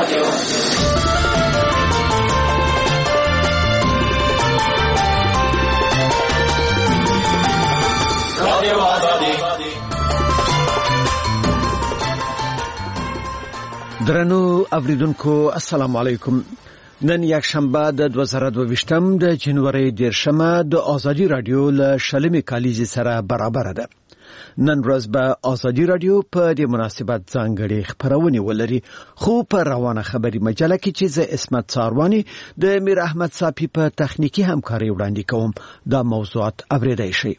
درنو اوریدونکو السلام علیکم. نن یک شنبه د 2022 د جنوري 10 د آزادی رادیو له شلمې کالیزې سره برابر ده. نن ورځ به آزادی رادیو په دې مناسبت ځانګړي خبرونه ولري، خو په روانه خبري مجله کې چې زه اسمت ساروانی د میر احمد صافي په تخنیکی همکاري وړاندې کوم. دا موضوعات اوریدای شي.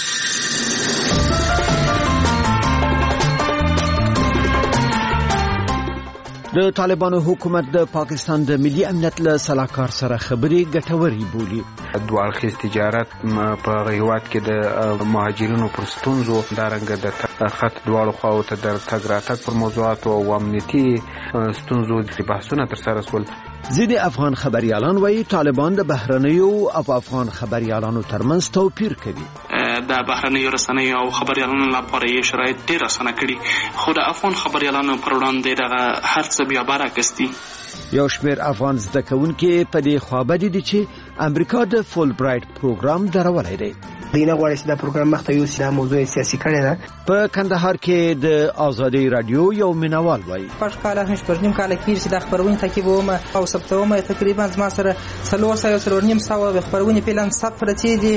د طالبانو حکومت د پاکستان د ملي امنیت له سلاکار سره خبري ګټوري بولي. دوه اړخیز تجارت په هیواد کې د مهاجرینو پر ستونزو دارنګه د خط دواړو خواو ته د تګ راتګ پر موضوعات او امنیتي ستونزو د بحثونه ترسره شول. ځینې افغان خبريالان وایي طالبان د بهرنیو او افغان خبريالانو ترمنځ توپیر کوي. د بهرنیو رسنیو او خبريالانو لپاره یې شرایط ډېر اسانه کړي، خو د افغان خبريالانو پر وړاندې دغه هر څه بیا برعکس دي. یو شمېر افغان زده کوونکي په دې خوابدي دي چې امریکا د فول برایټ پروګرام درولای دی. دینه غواړي چې دا پروګرام مخته یو سیده موضوع سیاسي کړي ده. په کندهار کې د آزادی رادیو یو مینوال وایي پښ کاله هیڅ پرنیم کاله کې چې د خبرونه تعقیبوم او ثبتوم تقریبا زما سره 300 خبرونه پلان صفر چې دي.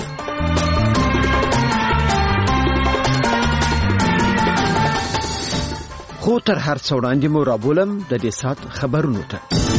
خو تر هر څه وړاندې مو رابولم د دې سات خبرونو ته.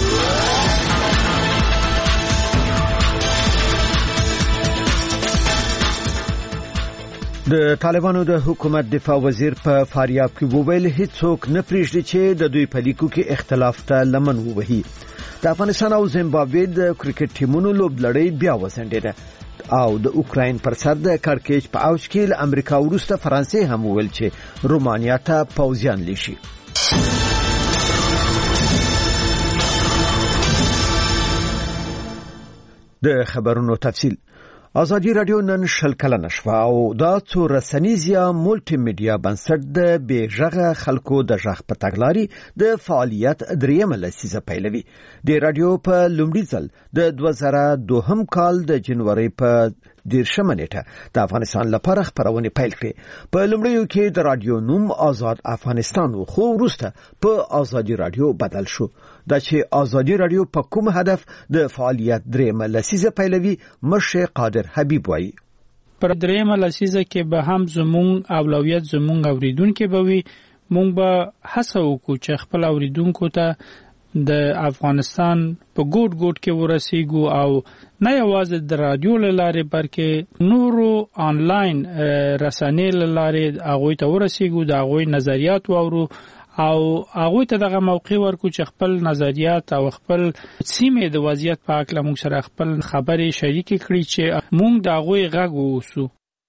د طالبانو د حکومت دفاع وزیر په فاریاب کې وویل هیڅوک نه پریږدي چې د دوی په لیکو کې اختلاف ته لمن ووهي. د افغانستان او زیمبابوې د کرکټ ټیمونو لوبلړۍ بیا وسنډېده او د اوکراین پر سر د کارکېچ په اوج کې له امریکا وروسته فرانسې هم وویل چې رومانیا ته پوځیان لیشي. د خبرونو تفصیل. آزادی رادیو نن شل کلنه شوه او دا څو رسنیز یا مولټي میډیا بنسټ د بیژغه خلکو د ژغ په تګلاري د فعالیت دریمه لسیزه پیلوي. د رادیو په لومړي ځل د 2002 کال د جنوري په 10 نیټه د افغانستان لپاره خبرونه پیل کړې. په لومړیو کې د رادیو نوم آزاد افغانستان و، خو وروسته په آزادی رادیو بدل شو. دا چې آزادی رادیو په کوم هدف د فعالیت دریمه لسیزه پیلوي مشه قادر حبیب وایي. پر دریمه لسیزه کې به هم زمون اولویت زمون اوریدونکو به وي. مونږ به هڅه وکړو چې خپل اوریدونکو ته د افغانستان په ګوټ ګوټ کې ورسیږو او نه یوازې د رادیو لاره بلکې نورو آنلاین رسنۍ لاره هغه ته ورسیږو، د هغه نظریات واورو او هغه ته دغه موقع ورکو چې خپل نظریات او خپل سیمه د وضعیت په اړه موږ سره خپل خبرې شریک کړي چې موږ د هغه غږ ووسو.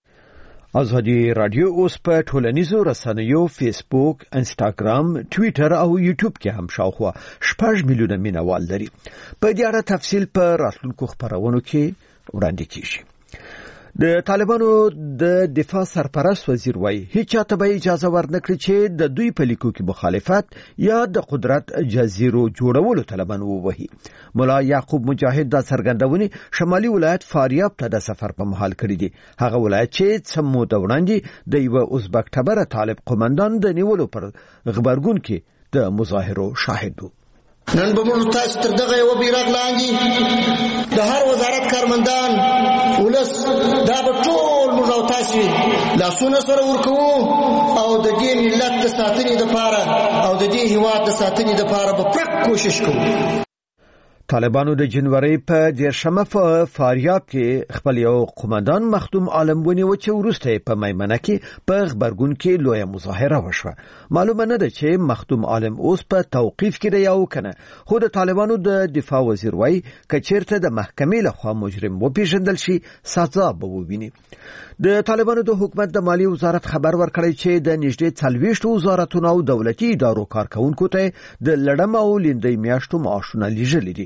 آزادی رادیو اوس په ټولنیزو رسنیو فیسبوک، انستاګرام، ټوئیټر او یوټیوب کې هم شاوخوا 6 میلیونه مینوال لري. په دې اړه تفصیل په راتلونکو خبرونو کې وړاندې کیږي. د طالبانو د دفاع سرپرست وزیر وایي هیڅ چاته به اجازه ورنکړي چې د دوی په لیکو کې مخالفت یا د قدرت جزیرو جوړولو طلبان ووهي. مولا یعقوب مجاهد دا څرګندونې شمالي ولایت فاریاب ته د سفر په محل کړی دي. هغه ولایت چې څه موده وړاندې د یو ازبک ټبره طالب قومندان د نیولو پر غبرګون کې د مظاهرو شاهد وو. نن به موږ تاسو تر دغه یو بیرغ لاندې د هر وزارت کارمندان ولس دا به ټول موږ او تاسو لاسونه سره ورکوو او د دې ملت د ساتنې لپاره او د دې هیواد د ساتنې لپاره به پوره کوشش کوو. طالبانو د جنوري په 10 په فاریاب کې خپل یو قومندان مخدوم عالم ونیو چې وروسته په میمنه کې په غبرګون کې لوی مظاهره وشوه. معلومه نه ده چې مخدوم عالم اوس په توقیف کې دی یا کنه، خو د طالبانو د دفاع وزیر وایي کچیرته د محکمې لخوا مجرم وپیژندل شي سزا به وویني. د طالبانو د حکومت د مالی وزارت خبر ورکړی چې د نږدې 40 وزارتونو او دولتي ادارو کارکونکو ته د لړم او لیندۍ میاشتو معاشونه لیږلي دي.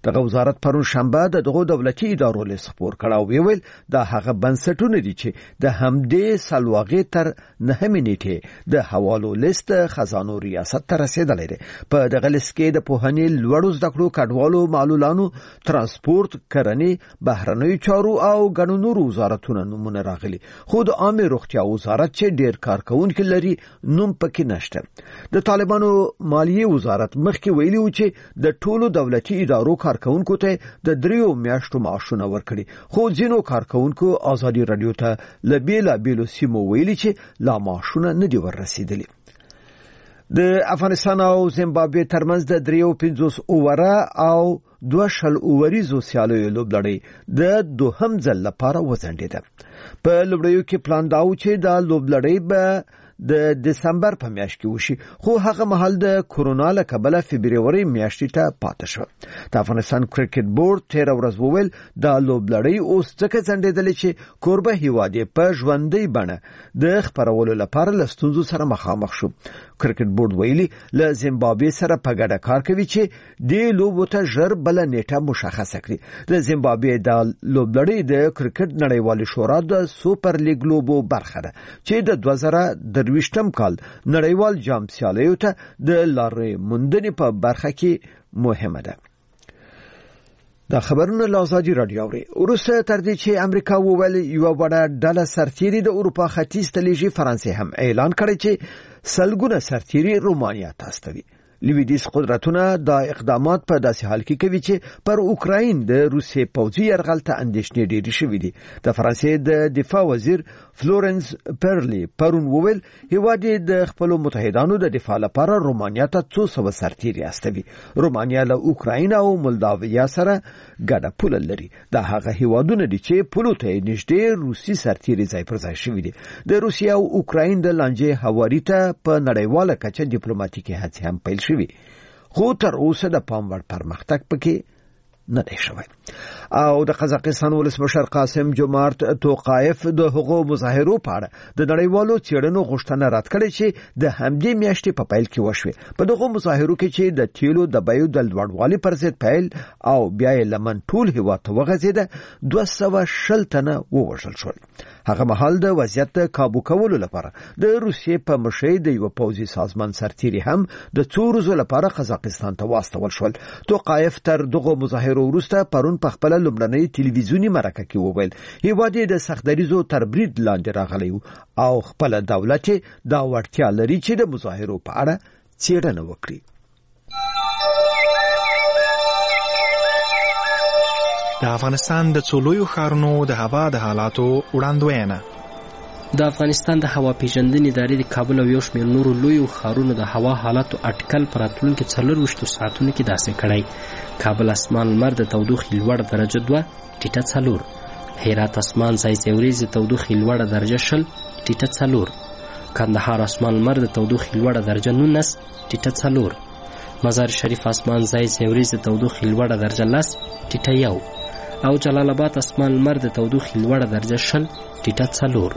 دغه وزارت پرون شنبه دغه دولتي ادارو لیست خپور کړ او ویل دا هغه بنسټونه دي چې د همدې سلواغې تر 9 نیټه د حوالو لیست خزانو ریاست ته رسیدلې ده. په دغه لیست کې د پوهنې لوړو زده کړو کډوالو معلولانو ترانسپورت کرنې بهرنیو چارو او ګڼو نورو وزارتونو نومونه راغلي خو د عامه روغتیا وزارت چې ډیر کارکونکي لري نوم پکې نشته. د طالبانو مالیه وزارت مخکې ویلي و چې د ټولو دولتي ادارو کارکونکو ته د 3 میاشتو معاشونه ورکړي خو ځینو کارکونکو ازادي رادیو ته لبیلا بیلو سیمو ویلي چې لا معاشونه نه دي ورسیدلي. د افغانستان او زیمبابوې ترمنځ د 53 اووره او 2 اووریزو سیالیو لوبلړۍ د دوهم ځل لپاره وځنډېده. په لوبړیو کې پلان داو چې د لوبلړۍ به د دسمبر په میاشت کې وشي خو هغه مهال د کورونا له کبله فبرवरी میاشتې ته پاتې شو. د افغانستان کرکټ بورډ 13 ورځ وویل د لوبلړۍ اوس ځکه ځنډېدلې چې کوربه هیواد په ژوندۍ بڼه د خبرولو لپاره له ستونزو سره مخامخ شو. کرکټ بورډ ویلي له زیمبابوې سره په ګډه کار کوي چې د لوبو ته ژر بل نیټه مشخصه کړي. د زیمبابوې د لوبلړۍ د کرکټ نړیوالې شورا د سوپر لیګ لوبو برخه ده چې د 2023م کال نړیوال جام سیالیو ته د لارې موندنې په برخه کې مهمه ده. دا خبرونه له ازادي رادیو اوري. وروسته تر دې چې امریکا وویل یو وړه ډله سرتیري د اروپا ختیځ ته لیږي، فرانسې هم اعلان کړی چې سلګونه سرتیري رومانیا ته استوي. لویدیز قدرتونه دا اقدامات په داسې حال کې کوي چې پر اوکراین د روسیې پوځي یرغل ته اندېښنې ډېرې شوې دي. د فرانسې د دفاع وزیر فلورنس پرلی پرون وویل هیواد د خپل متحدانو د دفاع لپاره رومانیا ته 200 سرتیري استوي. رومانیا له اوکراین او مولداویا سره ګډه پوله لري. دا هغه هیوادونه دي چې پولو ته نږدې روسي سرتیري ځای پر ځای شوي دي. د روسیې او اوکراین د لانجې هواري ته په نړیواله کچه ډیپلوماټیکي هڅې هم پیل شوي خو تر اوسه د پام وړ پرمختګ پکې نه دی شوی. او د قزاقستان ولسمشر قاسم جومارت توقایف د حقوقو مظاهرو په اړه د نړیوالو څېړنو غوښتنه رد کړې چې د همدې میاشتې په پیل کې وشوه. په دغه مظاهرو کې چې د تیلو د بیو د لوړوالي پر ضد پیل او بیا یې لمن ټول هیواد ته وغځېده، 220 تنه ووژل شول. هغه مهال د وضعیت د کابو کولو لپاره د روسیې په مشرۍ د یو پوځي سازمان سرتیري هم د 2 ورځو لپاره قزاقستان ته واستول شول. توقایف تر دغه مظاهرو وروسته پرون په خپل لومړنۍ ټلویزیونی مرکه کې وویل هیواد د سختدریزو تر برید لاندې راغلی او خپل دولت دا وړتیا لري چې د مظاهرو په اړه څېړنه وکړي. د افغانستان د څولویو ښارونو د هوا د حالاتو وړاندوینه. د افغانستان د هوا پیژندنې ادارې د کابل او یو شمېر نورو لویو ښارونو د هوا حالاتو اټکل په راتلونکي 24 ساعتونو کې داسې کړی: کابل اسمان لمر د تودوخې لوړه درجه 2 ټیټه 4، هرات اسمان ځای ځای وریځې تودوخې لوړه درجه 0 ټیټه 4، کندهار اسمان لمر د تودوخې لوړه درجه 19 ټیټه 4، مزار شریف اسمان ځای ځای وریځې تودوخې لوړه درجه 10 ټیټه 1 او جلال آباد اسمان لمر د تودوخې لوړه درجه 0 ټیټه 4.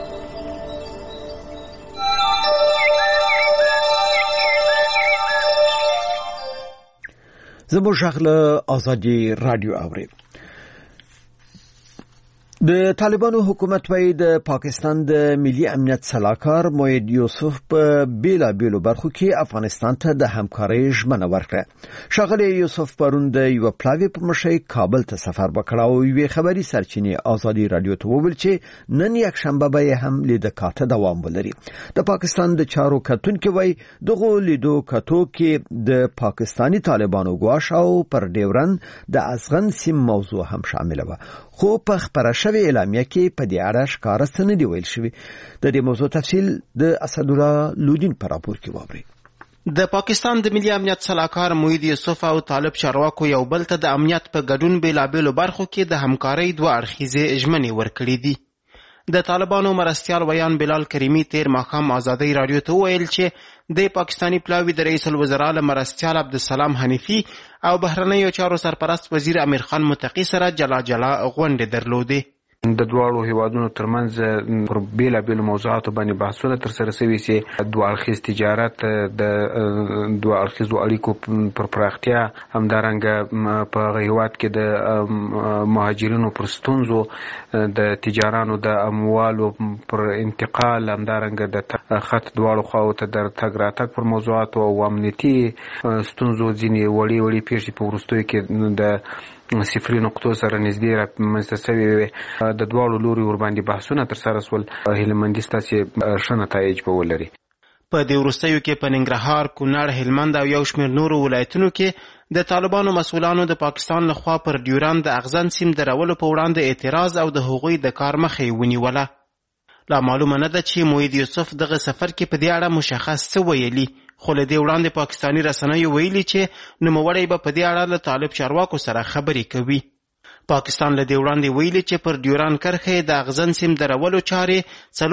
زموږ شغله ازادي رادیو اوري. د طالبانو حکومت وایي د پاکستان د ملي امنیت سلاکار موید یوسف په بیلابیلو برخو کې افغانستان ته د همکارۍ ژمنه ورکړه. ښاغلی یوسف پرون د یو پلاوي په مشرۍ کابل ته سفر وکړ او یوې خبري سرچینې ازادي رادیو ته وویل چې نن یکشنبه به هم لیدو کاته دوام ولري. د پاکستان د چارو کتونکو وایي دغه لیدو کاتو کې د پاکستانی طالبانو ګواښ او پر ډیورن د ازغن سیم موضوع هم شامل و. خو په خبره شوی اعلامیه کې په دې اړه ښکاره څه نه دی ویل شوی. د دې موضوع تفصیل د اسدالله لودین په راپور کې واورئ. د پاکستان د ملي امنیت سلاکار موید یوسف او طالب چارواکو یو بل ته د امنیت په ګډون بیلابیلو برخو کې د همکارۍ 2 اړخیزې ژمنې ورکړې دي. د طالبانو مرستیال ویان بلال کریمی تیر ماښام ازادي رادیو ته ویل چې د پاکستانی پلاوی د رئیس الوزرا له مرستیال عبدالسلام حنیفی او بهرنیو چارو سرپرست وزیر امیر خان متقی سره جلا غونډې درلودې. د دواړو هیوادونو ترمنځ پر بیلابیلو موضوعاتو باندې بحثونه ترسره شوي چې دوه اړخیز تجارت د دوه اړخیزو اړیکو پر پراختیا، همدارنګه په هیواد کې د مهاجرینو پر ستونزو، د تجارانو د اموالو پر انتقال، همدارنګه د خط دواړو خواو ته د تګ راتګ پر موضوعاتو او امنیتي ستونزو ځینې وړې پیښې په وروستیو کې د صفري نقطو سره نږدې رامنځته شوې وې. د دواړو لوري ورباندې بحثونه ترسره شول. هیله ستاسې ښه نتایج به ولري. په دې وروستیو کې په ننګرهار، کونړ، هلمند او یو شمېر نورو ولایتونو کې د طالبانو مسؤلانو د پاکستان لخوا پر ډیورند د اغزن سیم درولو په وړاندې اعتراض او د هغوی د کار مخې ونیوله. لا معلومه نه ده چې موحد یوسف دغه سفر کې په دې اړه مشخص څه ویلي، خو له دې وړاندې پاکستاني رسنیو ویلي چې نوموړی به په دې اړه له طالب چارواکو سره خبرې کوي. پاکستان له دې وړاندې ویلي چې پر ډیورند کرښې د اغزن سیم درولو چارې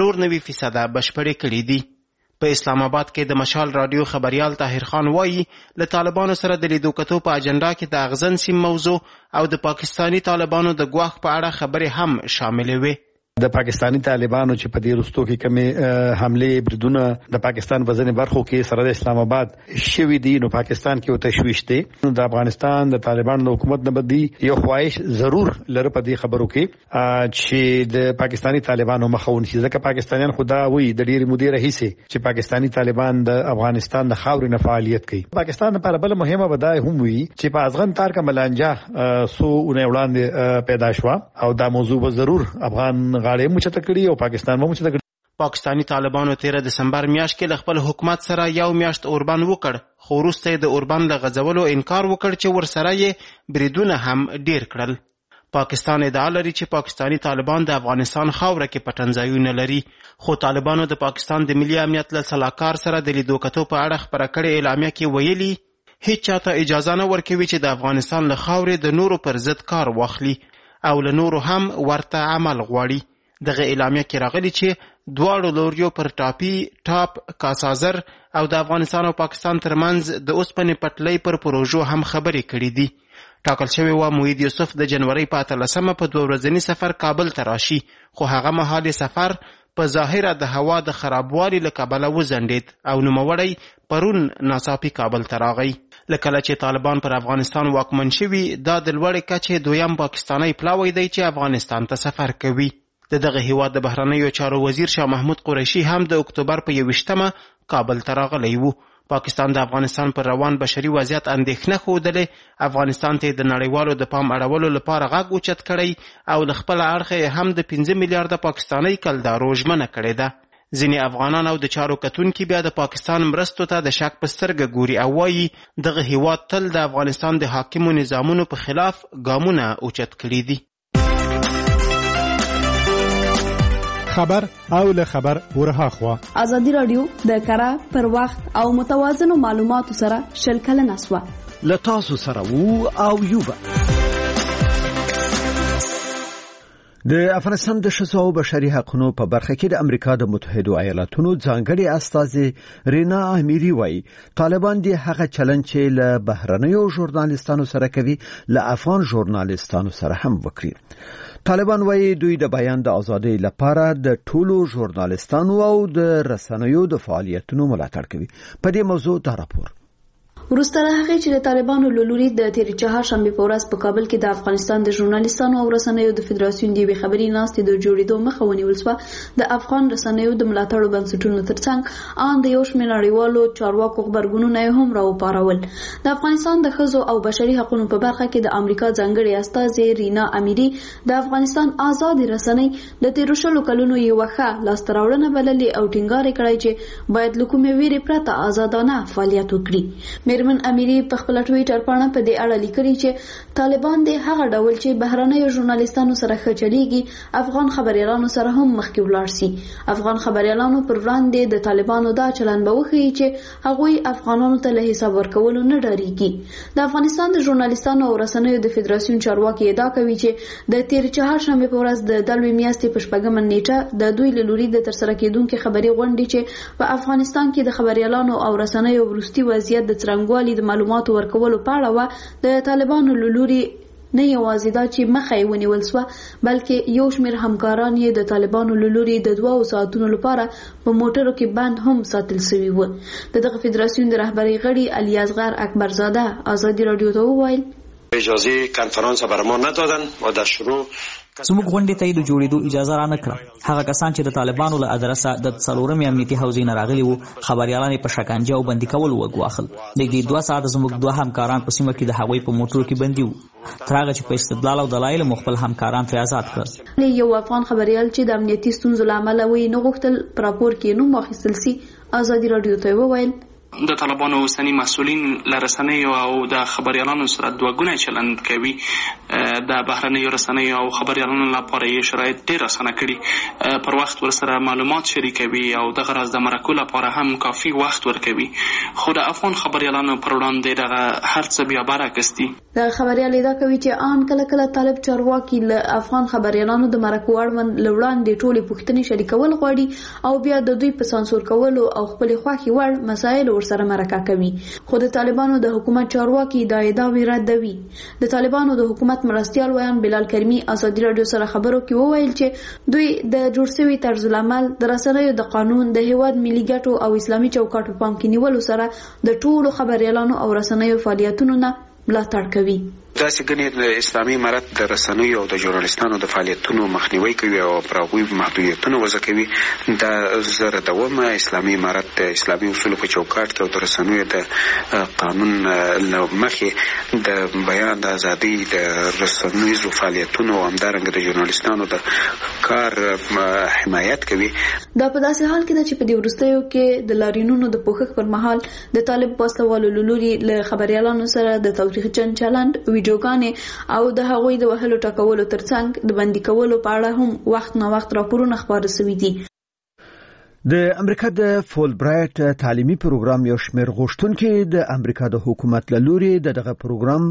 94% بشپړې کړي دي. په اسلام آباد کې د مشال رادیو خبریال طاهر خان وایي له طالبانو سره د لیدو کتو په اجنډا کې د اغزن سیم موضوع او د پاکستانی طالبانو د ګواښ په اړه خبرې هم شاملې وې. د پاکستانی طالبانو چې په دې وروستو کې کمې حملې بریدونه د پاکستان په ځینې برخو کې سره د اسلام آباد شوي دي، نو پاکستان کې یو تشویش دی. د افغانستان د طالبانو د حکومت نه بدی یو خواهش ضرور لري په دې خبرو کې چې د پاکستانی طالبانو مخه ونیسي، ځکه پاکستانیان خدا وایي د ډېرې مودې راهیسې چې پاکستانی طالبان د افغانستان د خاورې نه فعالیت کوي. پاکستان لپاره بل مهمه بدای هم وي چې په ازغن تار کا ملانجه سو اونې وړاندې پیدا شو او دا موضوع به ضرور افغان غاړې مچته کړي او پاکستان به مچته کړي. پاکستانی طالبانو 13 دسمبر میاشت کې له خپل حکومت سره یو میاشت اوربان وکړ، خو وروسته یې د اوربان له غځولو انکار وکړ چې ورسره یې بریدونه هم ډیر کړل. پاکستان ادعا لري چې پاکستانی طالبان د افغانستان خاوره کې پټنځایونه لري، خو طالبانو د پاکستان د ملي امنیت له سلاکار سره د لیدو کتو په اړه خبره کړې اعلامیه کې ویلي هیڅ چاته اجازه نه ورکوي چې د افغانستان له خاورې د نورو پر ضد کار واخلي او له نورو هم ورته عمل غواړي. دغه اعلامیه کې راغلي چې دواړو لوریو پر ټاپ کاسازر او د افغانستان او پاکستان ترمنځ د اوسپنې پټلۍ پر پروژو هم خبرې کړې دي. ټاکل شوی و موحد یوسف د جنوري په 13 په 2 ورځني سفر کابل ته راشي، خو هغه مهال سفر په ظاهره د هوا د خرابوالي له کبله وځنډید او نوموړی پرون ناڅاپي کابل ته راغی. لکه چې طالبان پر افغانستان واکمن شوي، دا د لوړې کچې دویم پاکستانی پلاوی دی چې افغانستان ته سفر کوي. دغه هیواد د بهرنیو چارو وزیر شاه محمود قریشي هم د اکتوبر په 21 کابل ته راغلی و. پاکستان د افغانستان پر روان بشري وضعیت اندېښنه ښودلې، افغانستان ته د نړیوالو د پام اړولو لپاره غږ اوچت کړی او له خپل اړخه هم د 15 میلیارډ پاکستاني کلدارو ژمنه کړې ده. ځینې افغانان او د چارو کتونکي بیا د پاکستان مرستو ته د شک په سترګه ګوري او وایي دغه هیواد تل د افغانستان د حاکمو نظامونو په خلاف ګامونه اوچت کړي دي. خبر او له خبر ورها خوا ازادي رادیو د کره پر وخت او متوازنو معلوماتو سره شل کلنه سوا لتاسو سره وو او یوبا. د افغانستان د ښځو او بشري حقوقو په برخه کې د امریکا د متحده ایالاتونو ځانګړي استازي رینا امیری وایي طالبان د هغه چلند چې له بهرنیو ژورنالیستانو سره کوي له افغان ژورنالیستانو سره هم وکړي. طالبان وایي دوی د بیان د ازادۍ لپاره د ټولو ژورنالیستانو او د رسنیو د فعالیتونو ملاتړ کوي. په دې موضوع دا راپور وروسته هغه چې د طالبانو لوري د تیر چهارشنبه په ورځ په کابل کې د افغانستان د ژورنالیستانو او رسنیو د فدراسیون د خبري ناستې د جوړېدو مخه ونیول شو، د افغان رسنیو د ملاتړو بنسټونو ترڅنګ ان د یو شمېر نړیوالو چارواکو خبرګونونه هم راوپارول. د افغانستان د ښځو او بشري حقوقو په برخه کې د امریکا ځانګړي استازي رینا امیری د افغانستان آزاد رسنۍ د تیر شلو کلونو یو ښه لاستراوړنه بللې او ټینګار کړی چې باید له کومې ویرې پرته آزادانه فعالیت وکړي. میرمن امیری په خپل ټویټر باندې په دې اړه لیکلي چې طالبان د هغه ډول چې بهرنیو ژورنالیستانو سره خچلېږي افغان خبريالانو سره هم مخکې ولاړ سي. افغان خبريالانو پر وړاندې د طالبانو دا چلند به وښيي چې هغوی افغانانو ته له حساب ورکولو نه ډاریږي. د افغانستان د ژورنالیستانو او رسنیو د فدراسیون چارواکي ادعا کوي چې د تیر چهارشنبه په ورځ د دلوي میاشتې په 4 نیټه د دوی له لوري د ترسره کېدونکو خبري غونډې چې په افغانستان کې د خبريالانو او رسنیو ورستي وضعیت د څرنګوالي د معلوماتو ورکولو په اړه د طالبانو لوري نه یوازې دا چې مخه یې ونیول سوه بلکې یو شمېر همکاران یې د طالبانو له لوري د 2 ساعتونو لپاره په موټرو کې بند هم ساتل سوي وو. د دغه فدراسیون د رهبرۍ غړي علي اصغر اکبرزاده ازادي رادیو ته وویل اجازه کنفرانس بر ما ندادن و در شروع زموږ غونډې ته د جوړېدو اجازه را نه کړه. هغه کسان چې د طالبانو له ادرسه د 4 امنیتي حوزې نه راغلي وو خبريالان په شکنجه او بندي کول وګواخل. د دې 2 ساعت زموږ 2 همکاران په سیمه کې د هغوی په موټرو کې بندي وو تر هغه چې په استدلال او دلایل مخبل همکاران ترې آزاد کړل. یو افغان خبريال چې د امنیتي ستونزو له امله وی نه غوښتل پر راپور کې نوم واخیستل سي ازادي رادیو ته وویل د طالبانو اوسنی مسؤلین له رسنیو او د خبريالانو سره دوه چلند کوي. د بهرنیو رسنیو او خبريالانو لپاره یې شرایط ډېر اسانه کړي. پر وخت ورسره معلومات شریکوي او د غرض د مرکو لپاره هم کافي وخت ورکوي. خو د افغان خبريالانو پر وړاندې دغه هر څه بیا برعکس دي. د خبريال دا کوي چې ان کله کله طالب چارواکي له افغان خبريالانو د مرکو اړوند لوړاندې ټولې پوښتنې شریکول غواړي او بیا د دوی په سانسور کولو او خپل خوښي وړ مسایل سره مرکه کوي. خو د طالبانو د حکومت چارواکي دا ادعا ردوي. د طالبانو د حکومت مرستيال ویان بلال کریمی ازادي رادیو سره خبرو کې وویل چې دوی د جوړ شوی طرز العمل د رسنیو د قانون د هیواد ملي ګټو او اسلامي چوکاټ په پام کې نیولو سره د ټولو خبريالانو او رسنیو فعالیتونو نه ملاتړ کوي. داسې ګڼي د اسلامي امارت د رسنیو او د ژورنالیستانو د فعالیتونو مخنیوي کوي او پر هغوی محدودیتونه وضع کوي. دا زه ردوم. اسلامي امارت د اسلامي اصولو په چوکاټ کې او د رسنیو د قانون له مخې د بیان د ازادۍ د رسنیزو فعالیتونو او همدارنګه د ژورنالیستانو د کار حمایت کوي. دا په داسې حال کې ده چې په دې وروستیو کې د لارینونو د پوښښ پر مهال د طالب وسلوالو له لوري له خبريالانو سره د تاوتریخجن چلند ویډیوګانې او د هغوی د وهلو ټکولو ترڅنګ د بندي کولو په اړه هم وخت نه وخت راپورونه خپاره شوي دي. د امریکا د فول برایټ تعلیمي پروګرام یو شمېر غوښتونکي د امریکا د حکومت له لوري دغه پروګرام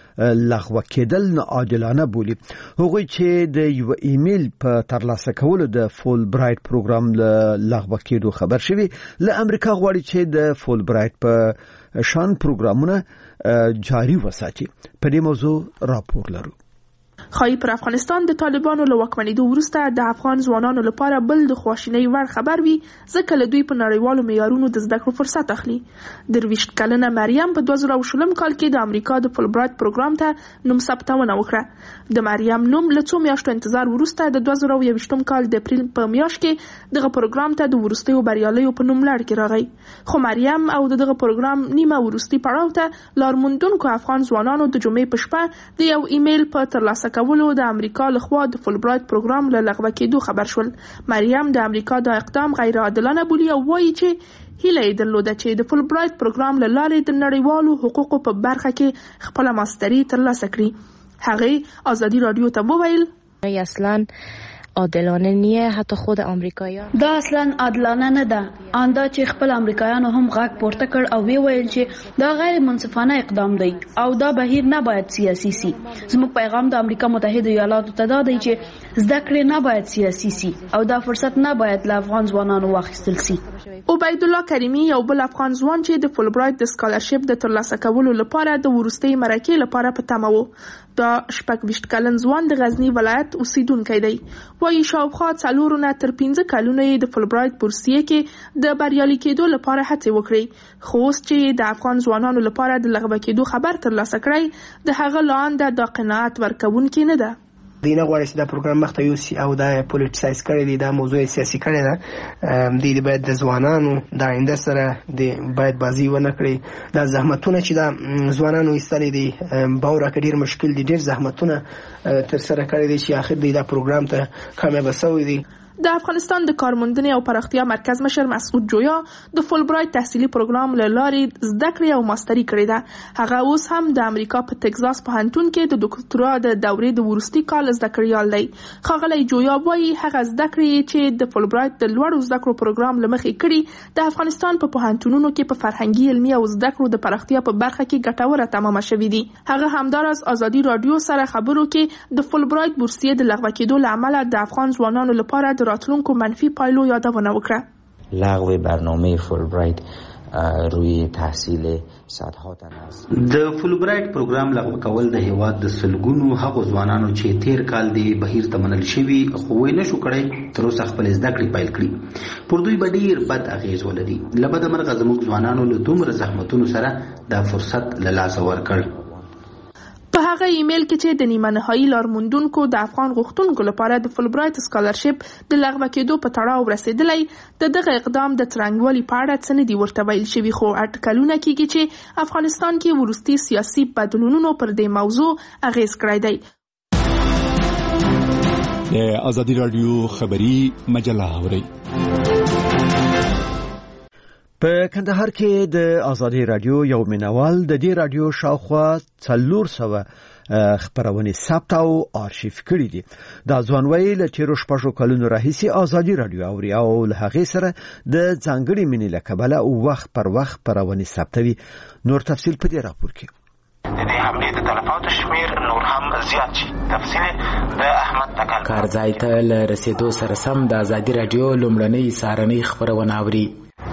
لغوه کېدل ناعادلانه بولي. هغوی چې د یو ایمیل په ترلاسه کولو د فول برایټ پروګرام لغوه کېدو خبر شوي له امریکا غواړي چې د فول برایټ په شان پروګرامونه جاری وساتي. په دې موضوع راپور لرو. خای پر افغانستان د طالبانو له واکمنېدو وروسته د افغان ځوانانو لپاره بل د خواشینۍ وړ خبر وي ځکه له دوی په نړیوالو معیارونو د زده کړو فرصت اخلي. 23 کلنه مریم په 2020 کال کې د امریکا د فول برایټ پروګرام ته نوم ثبتونه وکړه. د مریم نوم له څو میاشتو انتظار وروسته د 2021 کال د اپریل په میاشت کې دغه پروګرام ته د وروستیو بریالیو په نوم لړ کې راغی. خو مریم او دغه پروګرام نیمه وروستي پړاو ته لارموندونکو افغان ځوانانو د جمعې په شپه د یو ایمیل په ترلاسه کولو د امریکا لخوا د فول برایټ پروګرام له لغوه کېدو خبر شول. مریم د امریکا د اقدام غیر عادلانه بولي او وایي چې هیله یې درلوده چې د فول برایټ پروګرام له لارې د نړیوالو حقوقو په برخه کې خپله ماستري ترلاسه کړي. هغې ازادي رادیو ته وویل اصلاً عادلانه نیه حتی خود امریکایان دا اصلا عادلانه نه ده. آندا چې خپل امریکایانو هم غږ پورته کړ او ویل چې دا غیر منصفانه اقدام دی او دا بهیر نه باید سیاسي سي. زموږ پیغام د امریکا متحده ایالاتو ته دا دی چې زده کړې نه باید سیاسي سي او دا فرصت نه باید له افغان ځوانانو واخیستل سي. عبید الله کریمی یو بل افغان ځوان چې د فول برایټ د سکالرشپ د ترلاسه کولو لپاره د وروستۍ مرکې لپاره په تمه و. دا 26 کلن ځوان د غزنی ولایت اوسیدونکی دی. وایي شاوخوا 4 نه تر 15 کلونه د فول برایټ بورسیه کې د بریالي کېدو لپاره هڅې وکړي. خو اوس چې د افغان ځوانانو لپاره د لغوه کېدو خبر ترلاسه کړی د هغه لاندې د قناعت ورکوونکی نه ده. دینه غواړي چې دا پروګرام مخته یوسي او دا پولیټیسایز کړي دي. دا موضوع سیاسي کړي ده. د دې باید د ځوانانو د آینده سره د باید بازی ونه کړي. دا زحمتونه چې دا ځوانانو ایستلې دي باور کړي ډیر مشکل دي. ډیر زحمتونه تر سره کړي دي چې اخر دا پروګرام ته کامیاب شوی دی. د افغانستان د کارموندنې او پراختیا مرکز مشر مسعود جویا د فول برایټ تحصیلي پروګرام له لارې زده کړې او ماستري کړې ده. هغه اوس هم د امریکا په ټکزاس پوهنتون کې د ډاکټرا د دورې د وروستي کال زده کړیال دی. ښاغلی جویا وایي هغه زده کړې چې د فول برایټ د لوړو زده کړو پروګرام له مخې کړي د افغانستان په پوهنتونونو کې په فرهنګي علمي او زده کړو د پراختیا په برخه کې ګټوره تمامه شوې دي. هغه همداراز ازادي رادیو سره خبرو کې د فول برایټ بورسیه د لغوه کېدو له امله د افغان ځوانانو لپاره د راتلونکو منفي پایلو یادونه وکړه. لغو برنامه فول برایت روی تحصیل صدها تن است. د فولبرایټ پروګرام لغوه کول د هیواد د سلګونو هغو ځوانانو چې تیر کال د بهیر ته منل شوي خو وی نشو کړی تر اوسه خپل زده کړې پیل کړي پر دوی به ډیر بد اغیز ولري. له بده مرغه زموږ ځوانانو له دومره زحمتونو سره دا فرصت له لاسه ورکړ. په هغه ایمیل کې چې د نیمه نهایي لارموندونکو د افغان غوښتونکو لپاره د فولبرایټ سکالرشپ د لغوه کېدو په تړاو رسیدلی د دغه اقدام د څرنګوالي په اړه څه نه دي ورته ویل شوي، خو اټکلونه کېږي چې افغانستان کې وروستي سیاسي بدلونونو پر دې موضوع اغیز کړی دی. د ازادي راډیو خبري مجله اورئ. په کندهار کې د ازادي راډیو یو مینوال د دې راډیو شاوخوا 400 خبرونه ثبت او آرشیف کړي دي. دا ځوانوي له تیرو شپږو کلونو راهیسي ازادي راډیو اوري او له هغې سره د ځانګړي مینې له کبله وخت پر وخت خبرونه ثبتوي. نور تفصیل په دې راپور کې. د دې حملې د تلفاتو شمیر نور هم زیات شي. تفصیل د احمد تکل. کارځای ته له رسیدو سره سم د ازادي راډیو لومړنۍ سارنۍ خبرونه اوري.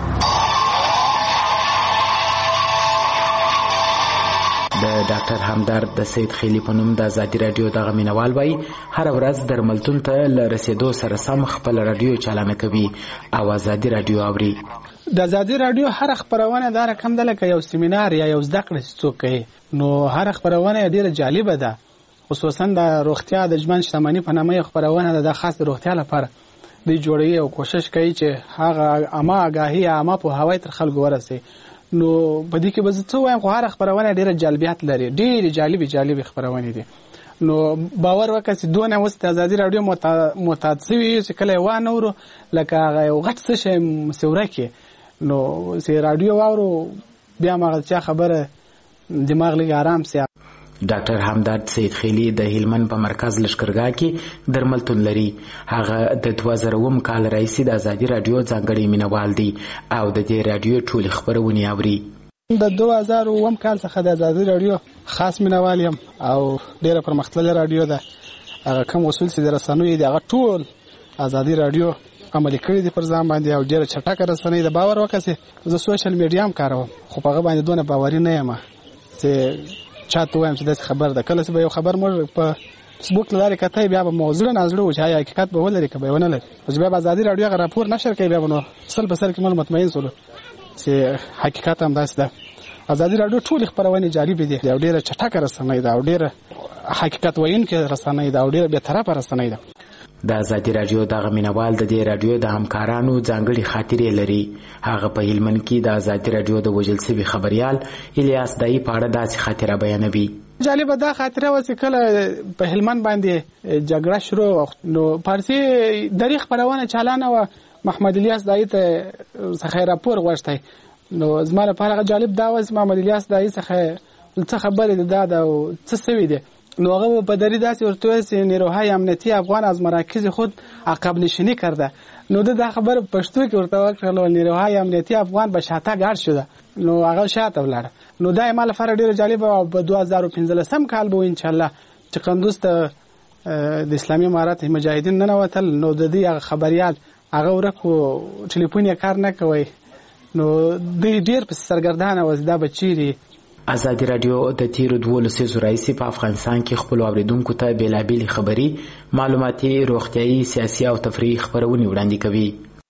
د ډاکټر همدرد د سید خیلی په نوم د ازادي راډیو دغه مینوال وایي هر ورځ درملتون ته له رسیدو سره سم خپل راډیو چالانه کوي او ازادي راډیو اوري. د ازادي راډیو هر خبرونه دا رقم ده لکه یو سیمینار یا یو زده کړې څوک کوي، نو هر خبرونه ډیره جالبه ده، خصوصا د روغتیا د ژوند شتمنۍ په نامه خبرونه ده، د خاص روغتیا لپاره دوی جوړوي او کوشش کوي چې هغه عامه آگاهي عامه په هوای تر خلکو ورسي. نو په دې کې به څه وایم، خو هر خبرونه ډیره جالبیات لري، ډیره جالب خبرونه دي. نو باور وکړه چې دونه اوس د ازادي راډیو معتاد شوي چې کله وانه ورو لکه هغه یو غټ څه شی مسوره کې نو چې راډیو واورو بیا مغه خبره دماغ لږ آرام سي. ډاکټر همدرد سید خیلی د هلمند په مرکز لشکرګاه کې درملتون لري. هغه د 2000 کال راهیسې د ازادي راډیو ځانګړی مینوال دی او د دې راډیو ټولې خبرونه اوري. د 2000 کال څخه د ازادي راډیو خاص مینوال یم او ډیره پرمختللې راډیو ده. هغه کوم اصول چې د رسنیو دي هغه ټول ازادي راډیو عملي کړی دي پر ځان باندې او ډیره چټکه رسنۍ ده. باور وکړه چې زه سوشل میډیا هم کاروم خو په هغه باندې دونه باوري نه یم چې چاته وایم چې داسې خبر ده. کله چې به یو خبر موږ په فیسبوک لارې کتای بیا به موضوع نه زړه و چې حقیقت به ولري که به ونه لري، چې بیا به ازادي راډیو هغه راپور نشر کوي بیا به نو سل په سل کې موږ مطمئن سولو چې حقیقت هم داسې ده. ازادي راډیو ټولې خبرونه جالبې دي او ډیره چټکه رسنۍ ده او ډیره حقیقت ویونکې رسنۍ ده او ډیره بېطرفه رسنۍ ده. د ازادي راډیو دغه مینوال د دې راډیو د همکارانو ځانګړي خاطرې لري. هغه په هلمند کې د ازادي راډیو د وژل شوي خبريال الیاس دای په اړه داسې خاطره بیانوي. جالبه دا خاطره و چې کله په هلمند باندې جګړه شروع نو پارسي دری خبرونه چالانه و محمد الیاس دای ته څخه راپور غوښتي. نو زما لپاره جالب دا و چې محمد الیاس دای څخه څه خبره ده او څه سوي دي. نو هغه په دری داسې ورته چې نیروهای امنیتی افغان از مراکز خود عقب نشینی کرده. نو دا خبر پښتو کې ورته وکړل نیروهای امنیتی افغان به شاته ګار شده، نو هغه شاته ولاړ. نو دا مال لپاره ډیره جالب او په 2015 کال به ان شاء الله چې قندوز ته د اسلامي امارات مجاهدین نه وتل نو د دې خبريال هغه ورکو ټلیفون یې کار نه کوي. نو د ډیر په سرګردانه وزدا بچیری. ازادي راډیو د تیرو 2 لسیزو راهیسې په افغانستان کې خپل اوریدونکو ته بیلابېلې خبري، معلوماتي، روغتیايي، سیاسي او تفریحي خبرونه وړاندې کوي.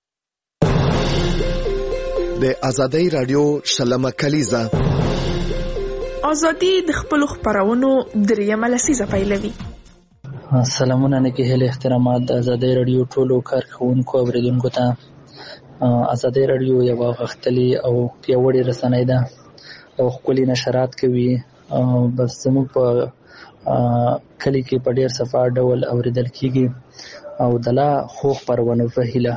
د ازادي راډیو شلمه کلیزه ازادي د خپل خبرونو دریمه لسیزه پیلوي. سلامونه نکهل احترامات د ازادي راډیو ټولو کارکونکو اوریدونکو ته. ازادي راډیو یو غختلي او پیاوړي رسنۍ ده او خپل نشرات کوي. بس زموږ په کلی کې په ډیر صفه ډول اوریدل کیږي او دلا خو خبرونه فهیله.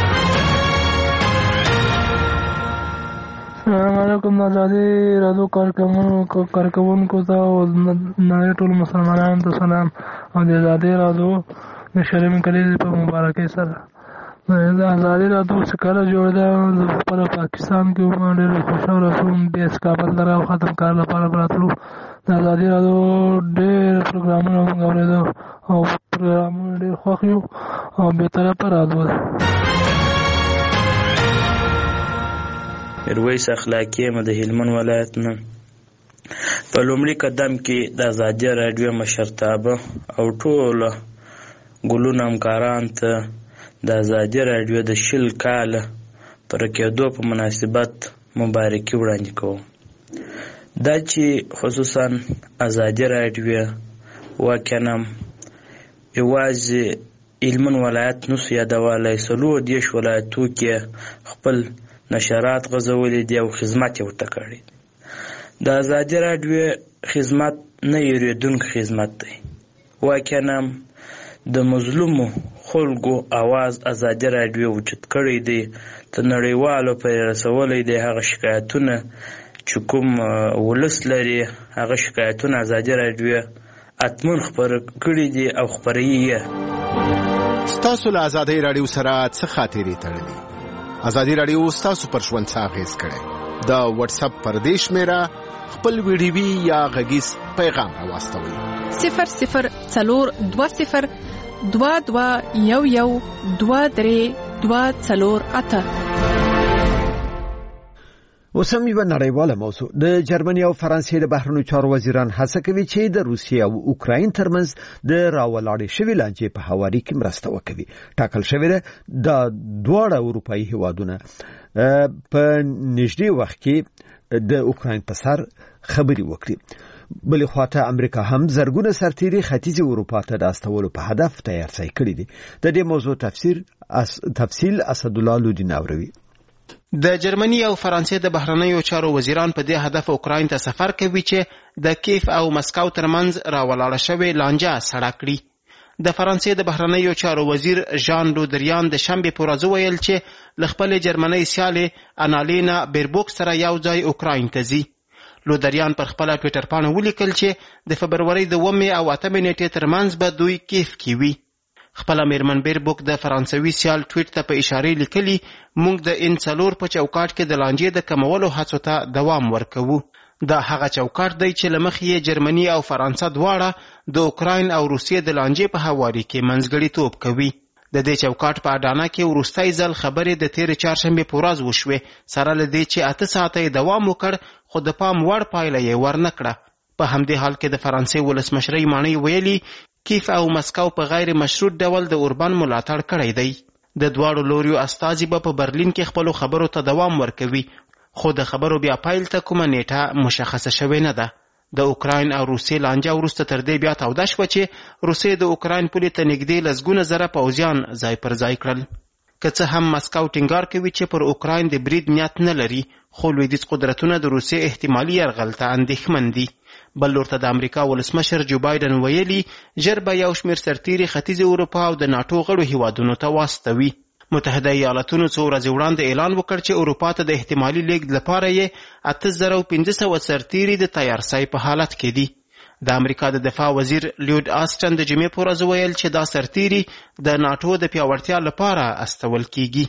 السلام علیکم ازادي راډیو کارکونکو ته او نړۍ ټول مسلمانانو ته سلام او د ازادي راډیو د شلمې کلیزې په مبارکۍ سره. د ازادي راډیو چې کله جوړه ده په پاکستان کې هم ډېر خوشاله شوم. بیس کابل ته راو ختم کار لپاره براتلو. د ازادي راډیو ډېر پروګرامونه موږ اورېدو او پروګرامونه ډېر خوښ یو او بېطرفه راډیو ده. میرویس اخلاقی یم د هلمند ولایت نه. په لومړي قدم کې د ازادي راډیو مشرتابه او ټوله ګلونه همکاران ته د ازادي راډیو د 20 کاله پوره کېدو په مناسبت مبارکي وړاندې کوم. دا چې خصوصا ازادي راډیو واقعا یوازې هلمند ولایت نسو یادولی، 30 ولایتو کې خپل نشرات غځولي دي او خدمت یې ورته کړی. د ازادي راډیو خدمت نه هېرېدونکی خدمت دی. واقعا د مظلومو خلکو اواز ازادي راډیو وجود کړی دی، د نړیوالو پرې رسولی دی. هغه شکایتونه چې کوم ولس لري هغه شکایتونه ازادي راډیو اتمن خپاره کړي دي او خپروي یې. ستاسو له ازادي راډیو سره څه خاطرې تړلي؟ ازادي راډیو ستاسو پر ژوند څه اغېز کړی؟ د واتساپ پر دې شمېره خپل ویډیوي یا غږیز پیغام راواستوئ. 004020 2211 23 اوس هم یوه نړیواله موضوع. د جرمني او فرانسې د بهرنیو چارو وزیران هڅه کوي چې د روسیې او اوکراین ترمنځ د راولاړې شوې لانجې په هواري کې مرسته وکړي. ټاکل شوې ده د دواړه اروپایي هیوادونه په نږدې وخت کې د اوکراین په سر خبرې وکړي. بلې خواته امریکا هم زرګونه سرتیري ختیځې اروپا ته د استولو په هدف تیارسای کړي دي. د دې موضوع تفصیل اسدالله لودین اوروي. د جرمني او فرانسې د بهرنیو چارو وزیران په دې هدف اوکراین ته سفر کوي چې د کیف او مسکو ترمنځ راولاړه شوې لانجه سړه کړي. د فرانسې د بهرنیو چارو وزیر ژان لودریان د شنبې په ورځ ویل چې له خپلې جرمنۍ سیالې انالینا بیربوک سره یو ځای اوکراین ته ځي. لودریان پر خپله ټویټر پاڼه ولیکل چې د فبرورۍ د 1 او 8 نیټې ترمنځ به دوی کیف کې وي. خپله میرمن بیربوک د فرانسوي سیال ټویټ ته په اشارې لیکلي، موږ د ان4 په چوکاټ کې د لانجې د کمولو هڅو ته دوام ورکوو. دا هغه چوکاټ دی چې له مخې یې جرمني او فرانسه دواړه د اوکراین او روسیې د لانجې په هواري کې منځګړیتوب کوي. د دې چوکاټ په اډانه کې وروستی ځل خبرې د تېرې چهارشنبې په ورځ وشوې، سره له دې چې 8 ساعته یې دوام وکړ، خو د پام وړ پایله یې ورنه کړه. په همدې حال کې د فرانسې ولسمشرۍ ماڼۍ ویلي کیف او مسکو په غیر مشروط ډول د اوربان ملاتړ کړی دی. د دواړو لوریو استازي به په برلین کې خپلو خبرو ته دوام ورکوي، خو د خبرو بیا پایل ته کومه نیټه مشخصه شوې نه ده. د اوکراین او روسیې لانجه وروسته تر دې بیا توده شوه چې روسیې د اوکراین پولې ته نږدې لسګونه زره پوځیان ځای پر ځای کړل. که څه هم مسکو ټینګار کوي چې پر اوکراین د برید نیت نه لري، خو لویدیځ قدرتونه د روسیې احتمالي یرغل ته اندېښمن دي. بل لورته د امریکا ولسمشر جو بایدن ویلي ژر به یو شمېر سرتیري ختیځې اروپا او د ناټو غړو هیوادونو ته واستوي. متحده ایالتونو څو ورځې وړاندې اعلان وکړ چې اروپا ته د احتمالي لیږد لپاره یې 8500 سرتیري د تیارسای په حالت کې دي. د امریکا د دفاع وزیر لیود آسټن د جمعې په ورځ ویل چې دا سرتیري د ناټو د پیاوړتیا لپاره استول کیږي.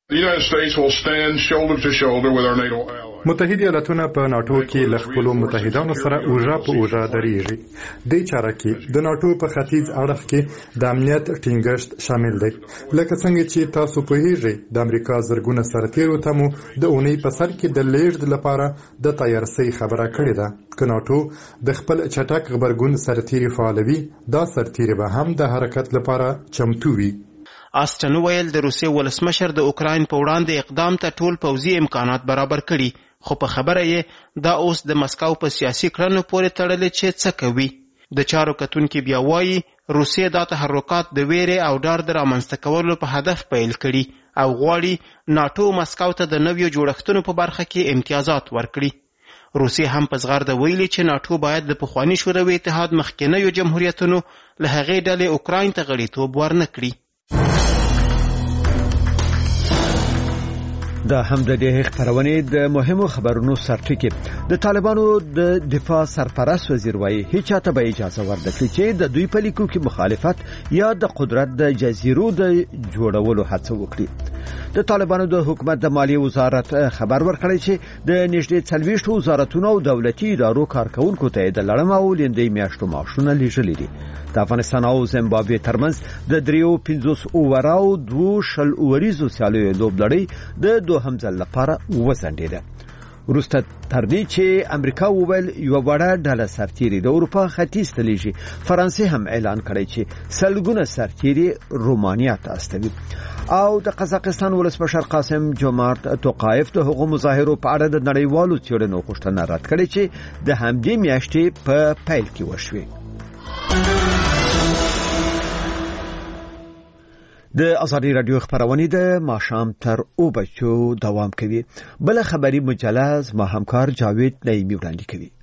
متحده ایالاتونه په ناټو کې له خپلو متحدانو سره اوژه په اوژه درېږي. دې چاره کې د ناټو په ختیځ اړخ کې د امنیت ټینګښت شامل دی. لکه څنګه چې تاسو پوهیږئ د امریکا زرګونه سرتیرو ته مو د اونۍ په سر کې د لیږد لپاره د تیارسۍ خبره کړې ده. که ناټو د خپل چټک غبرګون سرتیري فعالوي، دا سرتیري به هم د حرکت لپاره چمتو وي. آسټن ویل د روسیې ولسمشر د اوکراین په وړاندې اقدام ته ټول پوځي امکانات برابر کړي، خو په خبره یې دا اوس د مسکو په سیاسي کړنو پورې تړلې چې څه کوي. د چارو کتونکي بیا وایي روسیې دا تحرکات د ویرې او ډار د رامنځته کولو په هدف پیل کړي او غواړي ناټو مسکو ته د نویو جوړښتونو په برخه کې امتیازات ورکړي. روسیې هم په زغرده ویلي چې ناټو باید د پخواني شوروي اتحاد مخکینیو جمهوریتونو له هغې ډلې اوکراین ته غړیتوب ورنه کړي. دا هم د دې خبرونه د مهمو خبرونو سرټکی. د طالبانو د دفاع سرپرست وزیر وایي هیڅ چاته به اجازه ورنکړي چې د دوی په لیکو کې مخالفت یا د قدرت د جزیرو د جوړولو هڅه وکړي. د طالبانو د حکومت د مالیې وزارت خبر ورکړی چې د نږدې 40 وزارتونو او دولتي ادارو کارکونکو ته د لړم او لیندۍ میاشتو معاشونه لیږلي دي. د افغانستان او زیمبابوې ترمنځ د 53 اوورو 2 اووریزو سیالیو لوبلړۍ د دوهم ځل لپاره وځنډېده. وروسته تر دې چې امریکا وویل یو وړه ډله سرتیري د اروپا ختیځ ته لیږي. فرانسې هم اعلان کړی چې سلګونه سرتیري رومانیا ته استوي. او د قزاقستان ولسمشر قاسم جومارت توقایف د حقوقو مظاهرو په اړه د نړیوالو څېړنو غوښتنه رد کړې چې د همدې میاشتې په پیل کې وشوه. د ازادي رادیو خبرونه د ماښام تر 2 بجو دوام کوي. بل خبري مجله ما همکار جاوید نعیمی وړاندې کوي.